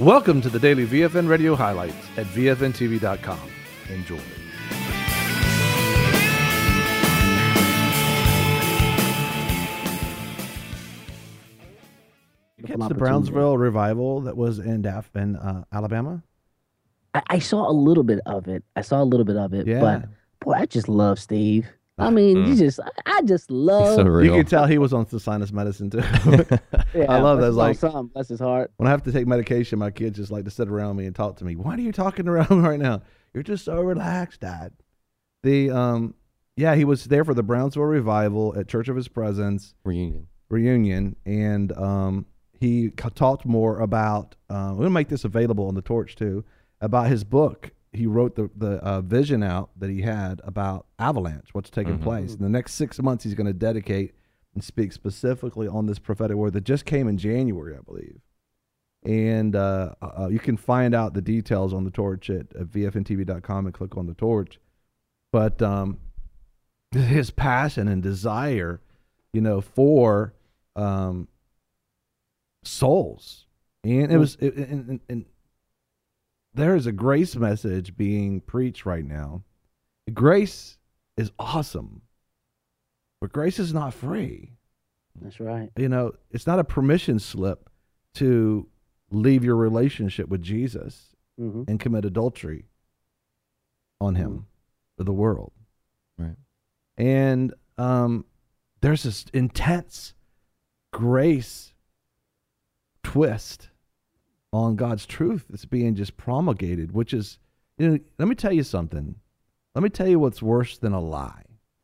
Welcome to the daily VFN radio highlights at VFNTV.com. Enjoy. You catch the Brownsville revival that was in Alabama? I saw a little bit of it. Yeah. But boy, I just love Steve. I mean, I just love. So real. You can tell he was on the sinus medicine too. Yeah, I love that. bless Like, bless his heart. when I have to take medication, my kids just like to sit around me and talk to me. Why are you talking around me right now? You're just so relaxed, Dad. He was there for the Brownsville revival at Church of His Presence reunion, and he talked more about. We're gonna make this available on the Torch too, about his book. He wrote the vision out that he had about Avalanche, what's taking place. In the next 6 months, he's going to dedicate and speak specifically on this prophetic word that just came in January, I believe. And you can find out the details on the Torch at VFNTV.com and click on the Torch. But his passion and desire, for souls. And it was... There is a grace message being preached right now. Grace is awesome, but grace is not free. That's right. It's not a permission slip to leave your relationship with Jesus and commit adultery on him or the world. Right. And there's this intense grace twist on God's truth that's being just promulgated, which is, let me tell you something. Let me tell you what's worse than a lie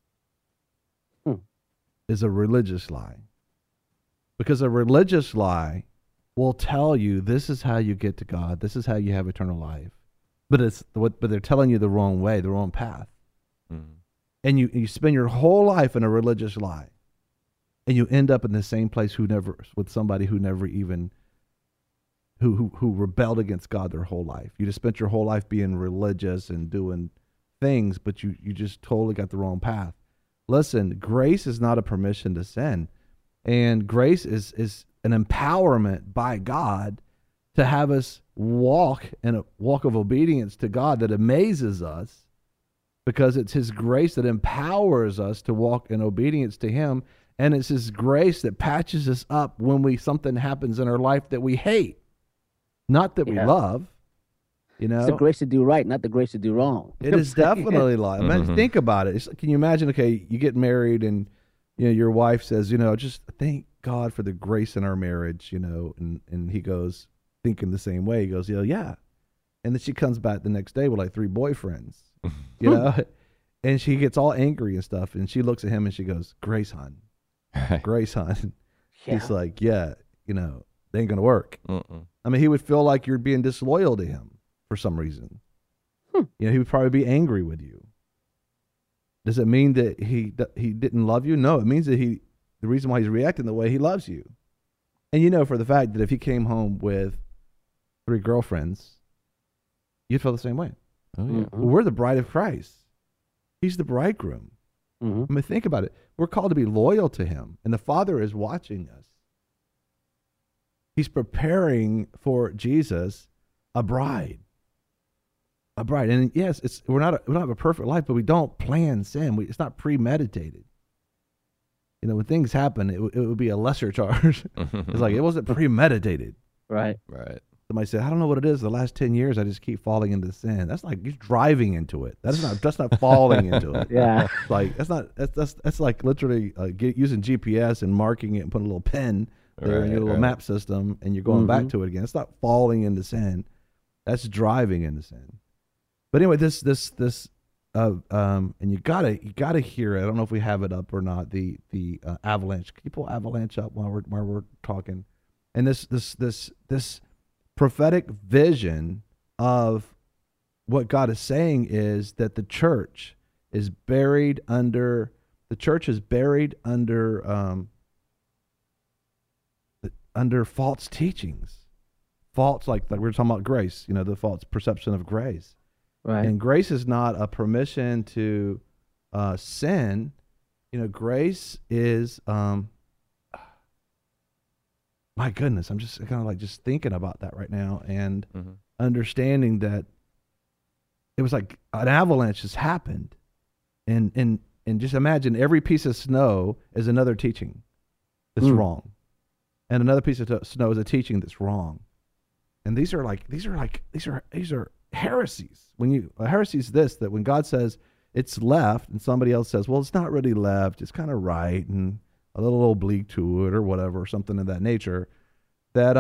is a religious lie. Because a religious lie will tell you this is how you get to God. This is how you have eternal life. But they're telling you the wrong way, the wrong path. And you spend your whole life in a religious lie. And you end up in the same place with somebody who never even who rebelled against God their whole life. You just spent your whole life being religious and doing things, but you just totally got the wrong path. Listen, grace is not a permission to sin. And grace is an empowerment by God to have us walk in a walk of obedience to God that amazes us, because it's his grace that empowers us to walk in obedience to him. And it's his grace that patches us up when something happens in our life that we hate. Not that we love, It's the grace to do right, not the grace to do wrong. It is definitely love. Think about it. Can you imagine, okay, you get married and, your wife says, just thank God for the grace in our marriage, and he goes thinking the same way. He goes, yeah. And then she comes back the next day with like 3 boyfriends, and she gets all angry and stuff. And she looks at him and she goes, Grace, hon. Grace, hon. Yeah. He's like, yeah, they ain't going to work. I mean, he would feel like you're being disloyal to him for some reason. He would probably be angry with you. Does it mean that he didn't love you? No, it means that the reason why he's reacting the way he loves you. And for the fact that if he came home with 3 girlfriends, you'd feel the same way. Oh, yeah. Well, we're the bride of Christ. He's the bridegroom. I mean, think about it. We're called to be loyal to him, and the Father is watching us. He's preparing for Jesus a bride. And yes, we don't have a perfect life, but we don't plan sin. It's not premeditated. When things happen, it would be a lesser charge. It's like it wasn't premeditated. Right. Somebody said, I don't know what it is. The last 10 years, I just keep falling into sin. That's like you're driving into it. That's not falling into it. Yeah. Like that's like literally using GPS and marking it and putting a little pen there in your little map system, and you're going back to it again. It's not falling into sin. That's driving into sin. But anyway, this and you gotta hear it. I don't know if we have it up or not. The Avalanche. Can you pull Avalanche up while we're talking? And this prophetic vision of what God is saying is that the church is buried under under false teachings, false like we were talking about grace, the false perception of grace. Right. And grace is not a permission to sin. Grace is my goodness, I'm just kind of like just thinking about that right now and understanding that it was like an avalanche has happened. And just imagine every piece of snow is another teaching that's wrong. And another piece of snow is a teaching that's wrong. And these are heresies. A heresy is this, that when God says it's left and somebody else says, well, it's not really left, it's kind of right and a little oblique to it or whatever, something of that nature, that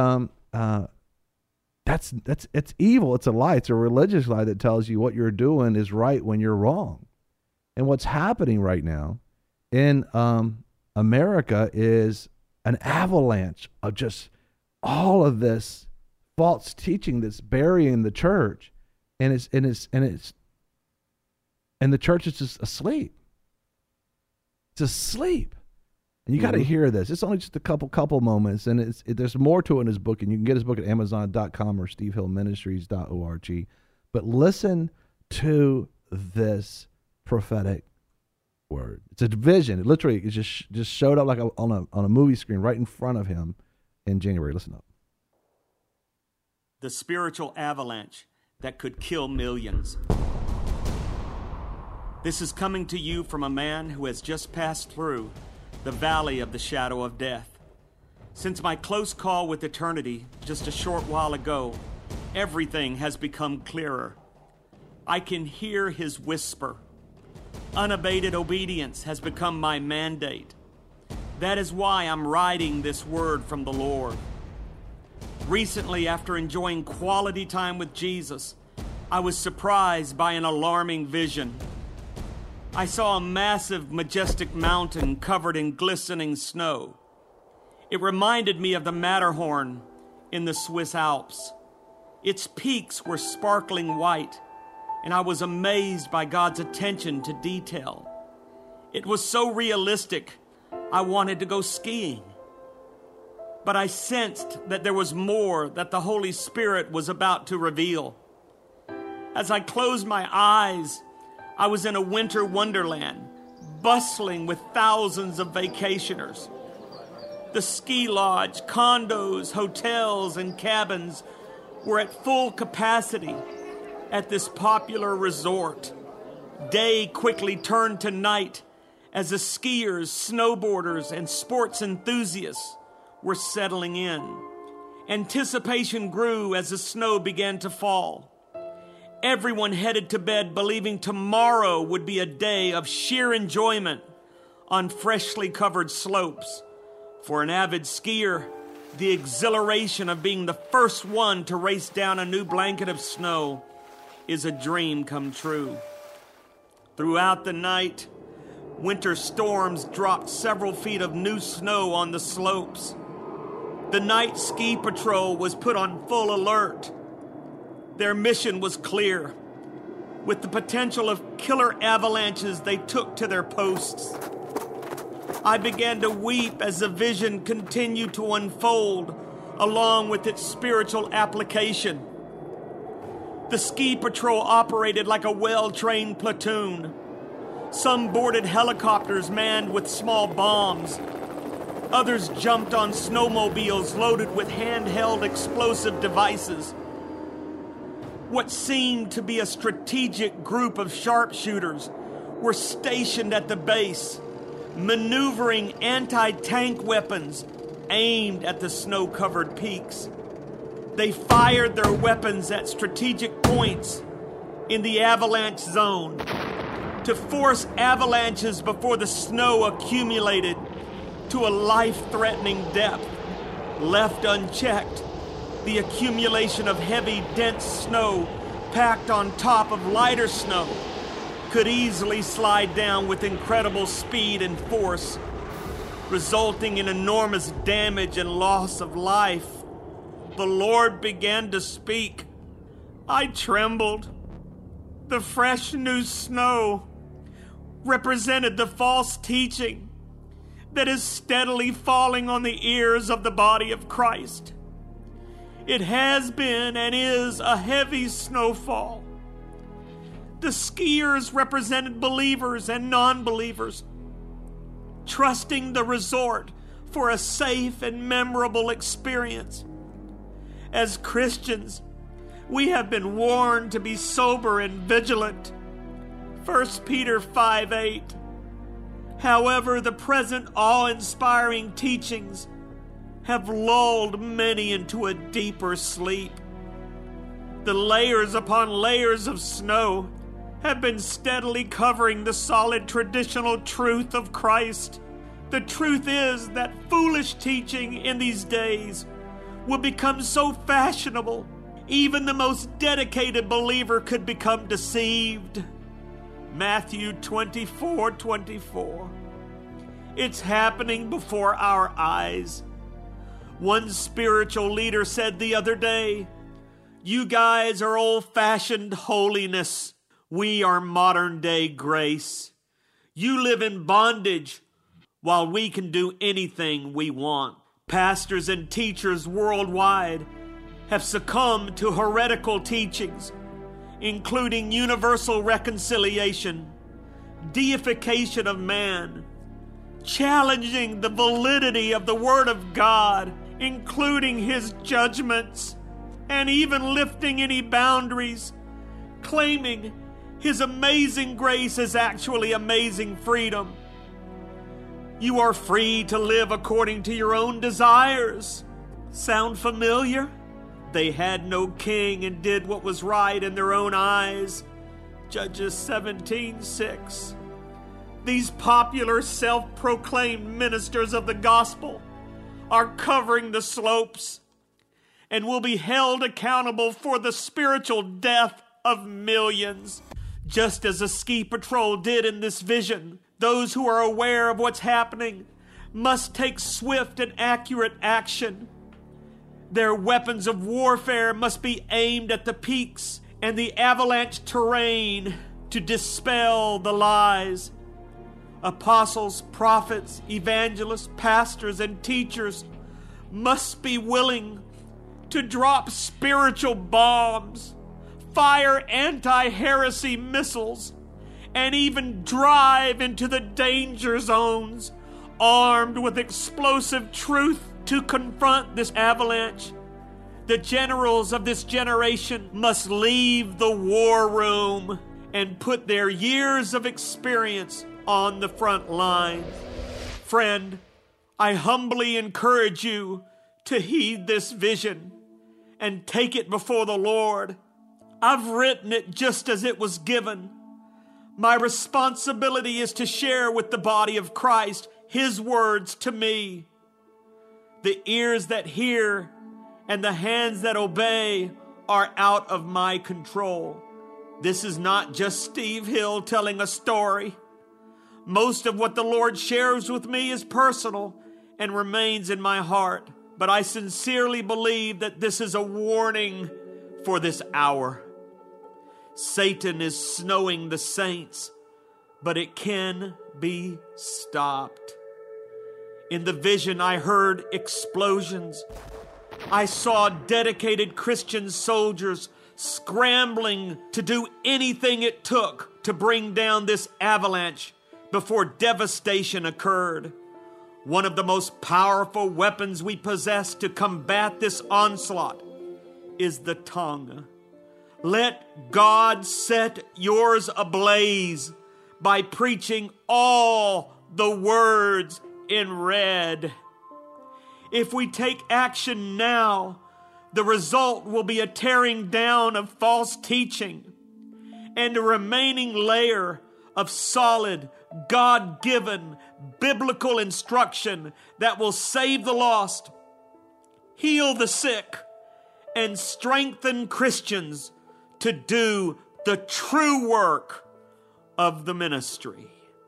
it's evil. It's a lie. It's a religious lie that tells you what you're doing is right when you're wrong. And what's happening right now in America is an avalanche of just all of this false teaching that's burying the church, and the church is just asleep. It's asleep. And you got to hear this. It's only just a couple moments, and there's more to it in his book, and you can get his book at Amazon.com or SteveHillMinistries.org. But listen to this prophetic word. It's a vision. It literally just showed up like on a movie screen right in front of him in January. Listen up. The spiritual avalanche that could kill millions. This is coming to you from a man who has just passed through the valley of the shadow of death. Since my close call with eternity just a short while ago, everything has become clearer. I can hear his whisper. Unabated obedience has become my mandate. That is why I'm writing this word from the Lord. Recently, after enjoying quality time with Jesus, I was surprised by an alarming vision. I saw a massive, majestic mountain covered in glistening snow. It reminded me of the Matterhorn in the Swiss Alps. Its peaks were sparkling white, and I was amazed by God's attention to detail. It was so realistic, I wanted to go skiing. But I sensed that there was more that the Holy Spirit was about to reveal. As I closed my eyes, I was in a winter wonderland, bustling with thousands of vacationers. The ski lodge, condos, hotels, and cabins were at full capacity at this popular resort. Day quickly turned to night as the skiers, snowboarders, and sports enthusiasts were settling in. Anticipation grew as the snow began to fall. Everyone headed to bed believing tomorrow would be a day of sheer enjoyment on freshly covered slopes. For an avid skier, the exhilaration of being the first one to race down a new blanket of snow is a dream come true. Throughout the night, winter storms dropped several feet of new snow on the slopes. The night ski patrol was put on full alert. Their mission was clear. With the potential of killer avalanches, they took to their posts. I began to weep as the vision continued to unfold along with its spiritual application. The ski patrol operated like a well-trained platoon. Some boarded helicopters manned with small bombs. Others jumped on snowmobiles loaded with handheld explosive devices. What seemed to be a strategic group of sharpshooters were stationed at the base, maneuvering anti-tank weapons aimed at the snow-covered peaks. They fired their weapons at strategic points in the avalanche zone to force avalanches before the snow accumulated to a life-threatening depth. Left unchecked, the accumulation of heavy, dense snow packed on top of lighter snow could easily slide down with incredible speed and force, resulting in enormous damage and loss of life. The Lord began to speak. I trembled. The fresh new snow represented the false teaching that is steadily falling on the ears of the body of Christ. It has been and is a heavy snowfall. The skiers represented believers and non-believers, trusting the resort for a safe and memorable experience. As Christians, we have been warned to be sober and vigilant. 1 Peter 5:8. However, the present awe-inspiring teachings have lulled many into a deeper sleep. The layers upon layers of snow have been steadily covering the solid traditional truth of Christ. The truth is that foolish teaching in these days will become so fashionable, even the most dedicated believer could become deceived. Matthew 24:24. It's happening before our eyes. One spiritual leader said the other day, "You guys are old-fashioned holiness. We are modern-day grace. You live in bondage while we can do anything we want." Pastors and teachers worldwide have succumbed to heretical teachings, including universal reconciliation, deification of man, challenging the validity of the Word of God, including His judgments, and even lifting any boundaries, claiming His amazing grace is actually amazing freedom. You are free to live according to your own desires. Sound familiar? They had no king and did what was right in their own eyes. Judges 17:6. These popular self-proclaimed ministers of the gospel are covering the slopes and will be held accountable for the spiritual death of millions. Just as a ski patrol did in this vision, those who are aware of what's happening must take swift and accurate action. Their weapons of warfare must be aimed at the peaks and the avalanche terrain to dispel the lies. Apostles, prophets, evangelists, pastors, and teachers must be willing to drop spiritual bombs, fire anti-heresy missiles, and even drive into the danger zones armed with explosive truth to confront this avalanche. The generals of this generation must leave the war room and put their years of experience on the front lines. Friend, I humbly encourage you to heed this vision and take it before the Lord. I've written it just as it was given. My responsibility is to share with the body of Christ His words to me. The ears that hear and the hands that obey are out of my control. This is not just Steve Hill telling a story. Most of what the Lord shares with me is personal and remains in my heart, but I sincerely believe that this is a warning for this hour. Satan is snowing the saints, but it can be stopped. In the vision, I heard explosions. I saw dedicated Christian soldiers scrambling to do anything it took to bring down this avalanche before devastation occurred. One of the most powerful weapons we possess to combat this onslaught is the tongue. Let God set yours ablaze by preaching all the words in red. If we take action now, the result will be a tearing down of false teaching and a remaining layer of solid, God-given, biblical instruction that will save the lost, heal the sick, and strengthen Christians to do the true work of the ministry.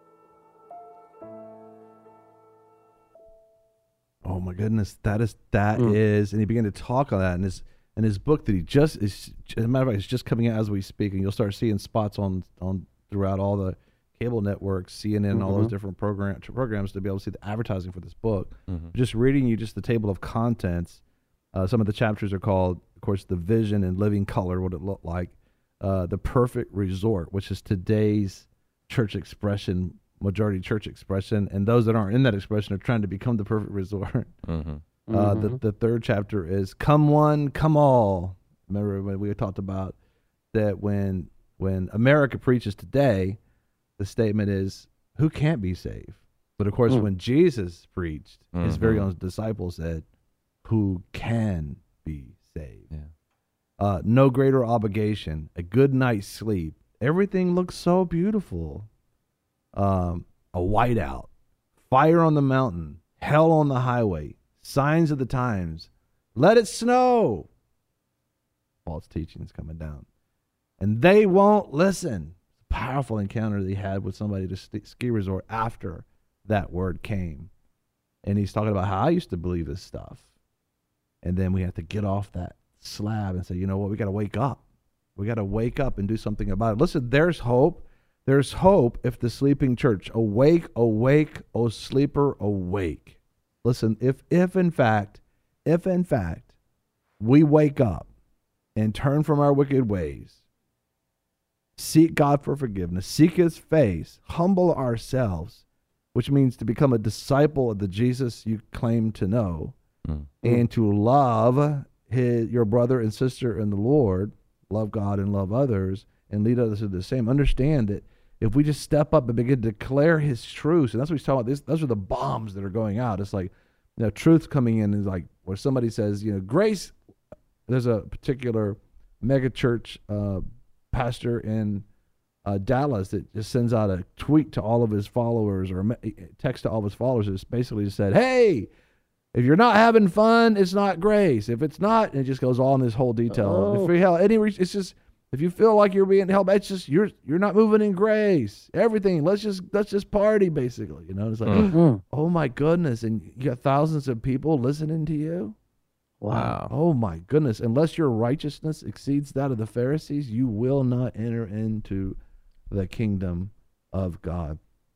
Oh my goodness, that is, and he began to talk on that in his book that he just is. As a matter of fact, it's just coming out as we speak, and you'll start seeing spots on throughout all the cable networks, CNN, all those different programs to be able to see the advertising for this book. Just reading you just the table of contents. Some of the chapters are called, of course, the vision and living color, what it looked like. The perfect resort, which is today's church expression majority church expression, and those that aren't in that expression are trying to become the perfect resort. The third chapter is come one, come all. Remember when we talked about that when America preaches today, the statement is who can't be saved. But of course, when Jesus preached, his very own disciples said, who can be saved. No greater obligation, a good night's sleep. Everything looks so beautiful. A whiteout, fire on the mountain, hell on the highway, signs of the times. Let it snow. False teaching is coming down. And they won't listen. Powerful encounter that he had with somebody at a ski resort after that word came. And he's talking about how I used to believe this stuff. And then we have to get off that slab and say, you know what, we got to wake up. We got to wake up and do something about it. Listen, there's hope. There's hope if the sleeping church, awake, awake, O sleeper, awake. Listen, if in fact, we wake up and turn from our wicked ways, seek God for forgiveness, seek his face, humble ourselves, which means to become a disciple of the Jesus you claim to know, and to love your brother and sister in the Lord, love God and love others, and lead others to the same. Understand that if we just step up and begin to declare his truths, and that's what he's talking about, those are the bombs that are going out. It's like, truth coming in is like where somebody says, grace. There's a particular mega church pastor in Dallas that just sends out a tweet to all of his followers or text to all of his followers. It's basically just said, hey, if you're not having fun, it's not grace. If it's not, and it just goes on this whole detail. It's just, if you feel like you're being held back, it's just you're not moving in grace. Everything, let's just party, basically. It's like, oh my goodness, and you got thousands of people listening to you. Wow. Oh my goodness. Unless your righteousness exceeds that of the Pharisees, you will not enter into the kingdom of God.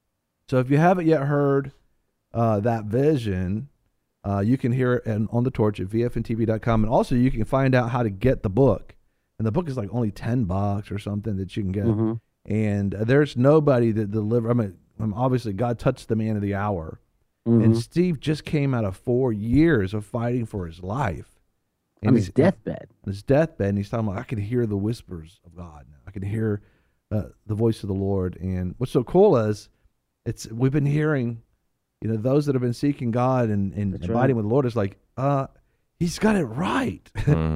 So if you haven't yet heard that vision, you can hear it on The Torch at vfntv.com. And also you can find out how to get the book. And the book is like only $10 or something that you can get. And there's nobody that deliver. Obviously God touched the man of the hour. And Steve just came out of 4 years of fighting for his life. On his deathbed. On his deathbed. And he's talking about, I can hear the whispers of God now. I can hear the voice of the Lord. And what's so cool is we've been hearing, those that have been seeking God and abiding with the Lord is like, he's got it right.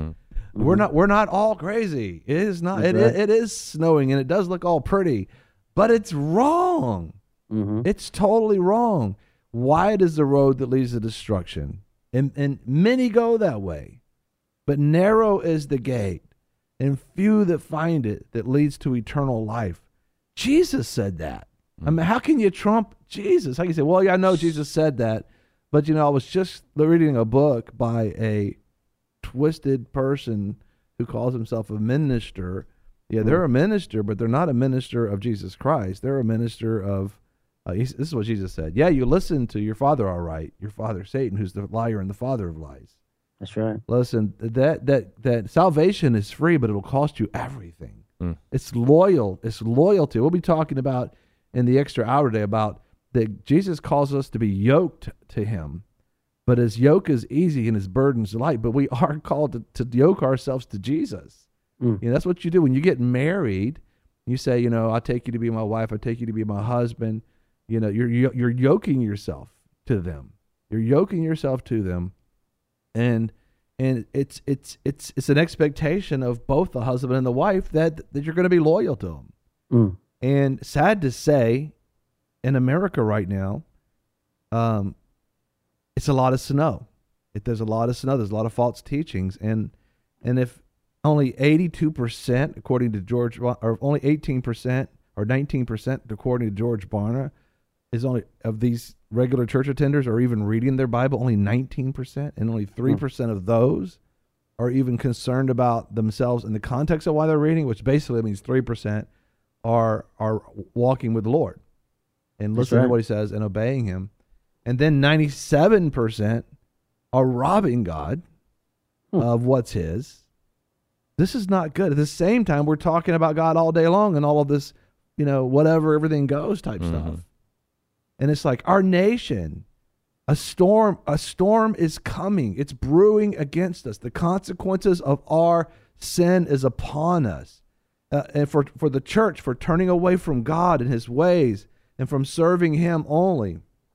We're not all crazy. It is not. It is snowing and it does look all pretty, but it's wrong. It's totally wrong. Wide is the road that leads to destruction, and many go that way. But narrow is the gate, and few that find it that leads to eternal life. Jesus said that. How can you trump Jesus? How can you say, well, yeah, I know Jesus said that, but I was just reading a book by a twisted person who calls himself a minister. Yeah, they're a minister, but they're not a minister of Jesus Christ. They're a minister of this is what Jesus said. Yeah, you listen to your father, all right. Your father, Satan, who's the liar and the father of lies. That's right. Listen, that salvation is free, but it'll cost you everything. It's loyal. It's loyalty. We'll be talking about in the extra hour today about that Jesus calls us to be yoked to him, but his yoke is easy and his burden's light. But we are called to yoke ourselves to Jesus. That's what you do when you get married. You say, I take you to be my wife. I take you to be my husband. You're yoking yourself to them. You're yoking yourself to them, and it's an expectation of both the husband and the wife that you're going to be loyal to them. And sad to say, in America right now, it's a lot of snow. There's a lot of snow. There's a lot of false teachings, and if only 82%, according to George, or only 18% or 19%, according to George Barna, is only of these regular church attenders are even reading their Bible, only 19%, and only 3% of those are even concerned about themselves in the context of why they're reading, which basically means 3% are walking with the Lord and listening to what he says and obeying him. And then 97% are robbing God of what's his. This is not good. At the same time, we're talking about God all day long and all of this, whatever, everything goes type stuff. And it's like our nation, a storm is coming. It's brewing against us. The consequences of our sin is upon us. And for the church, for turning away from God and his ways and from serving him only,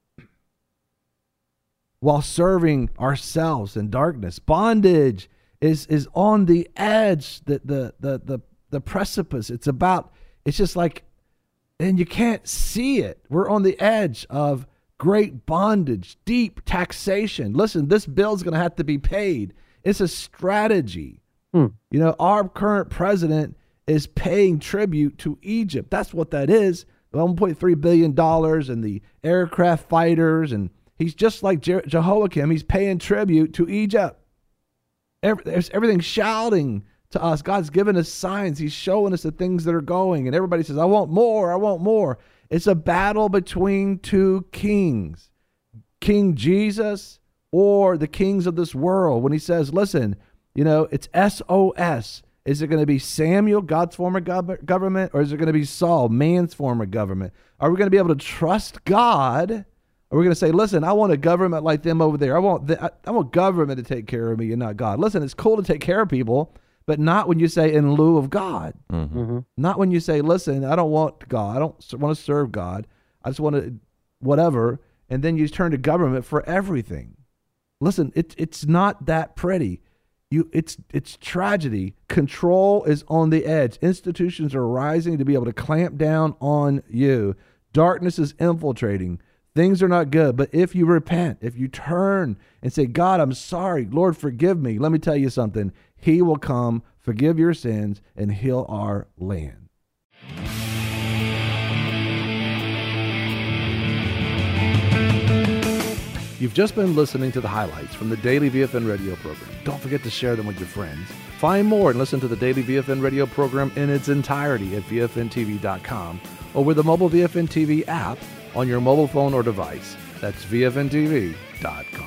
while serving ourselves in darkness. Bondage is on the edge, the precipice. It's just like, and you can't see it. We're on the edge of great bondage, deep taxation. Listen, this bill's going to have to be paid. It's a strategy. You know, our current president is paying tribute to Egypt. That's what that is. $1.3 billion and the aircraft fighters. And he's just like Jehoiakim. He's paying tribute to Egypt. Everything's shouting to us. God's given us signs. He's showing us the things that are going. And everybody says, I want more. I want more. It's a battle between two kings, King Jesus or the kings of this world. When he says, listen, you know, it's SOS. Is it going to be Samuel, God's form of government, or is it going to be Saul, man's form of government? Are we going to be able to trust God? Are we going to say, listen, I want a government like them over there. I want government to take care of me and not God. Listen, it's cool to take care of people, but not when you say in lieu of God. Not when you say, listen, I don't want God. I don't want to serve God. I just want to whatever. And then you turn to government for everything. Listen, it's not that pretty. It's tragedy. Control is on the edge. Institutions are rising to be able to clamp down on you. Darkness is infiltrating. Things are not good. But if you repent, if you turn and say, God, I'm sorry. Lord, forgive me. Let me tell you something. He will come, forgive your sins, and heal our land. You've just been listening to the highlights from the Daily VFN radio program. Don't forget to share them with your friends. Find more and listen to the Daily VFN radio program in its entirety at VFNTV.com or with the mobile VFN TV app on your mobile phone or device. That's VFNTV.com.